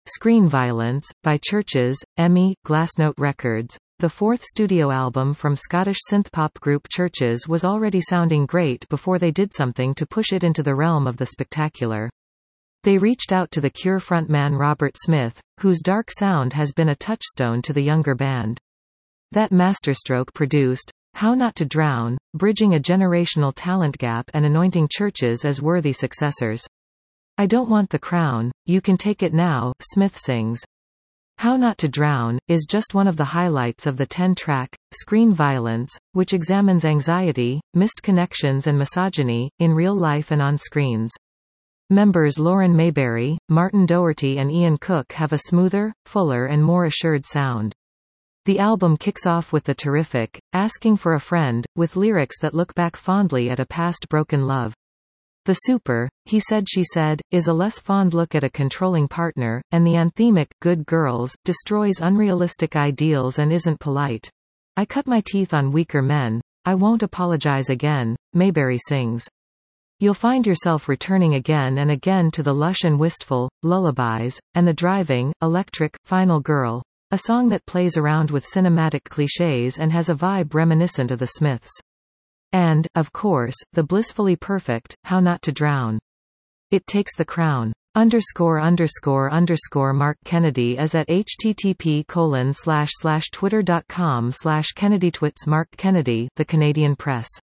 Screen Violence, by Churches, EMI, Glassnote Records. The fourth studio album from Scottish synthpop group Churches was already sounding great before they did something to push it into the realm of the spectacular. They reached out to the Cure frontman Robert Smith, whose dark sound has been a touchstone to the younger band. That masterstroke produced How Not to Drown, bridging a generational talent gap and anointing Churches as worthy successors. I don't want the crown, you can take it now, Smith sings. How Not to Drown is just one of the highlights of the 10-track, Screen Violence, which examines anxiety, missed connections and misogyny, in real life and on screens. Members Lauren Mayberry, Martin Doherty and Ian Cook have a smoother, fuller and more assured sound. The album kicks off with the terrific, Asking for a Friend, with lyrics that look back fondly at a past broken love. The super, He Said She Said, is a less fond look at a controlling partner, and the anthemic, Good Girls, destroys unrealistic ideals and isn't polite. I cut my teeth on weaker men. I won't apologize again, Mayberry sings. You'll find yourself returning again and again to the lush and wistful, Lullabies, and the driving, electric, Final Girl, a song that plays around with cinematic cliches and has a vibe reminiscent of the Smiths. And, of course, the blissfully perfect, How Not to Drown. It takes the crown. ____ Mark Kennedy is at http://twitter.com/KennedyTwits Mark Kennedy, The Canadian Press.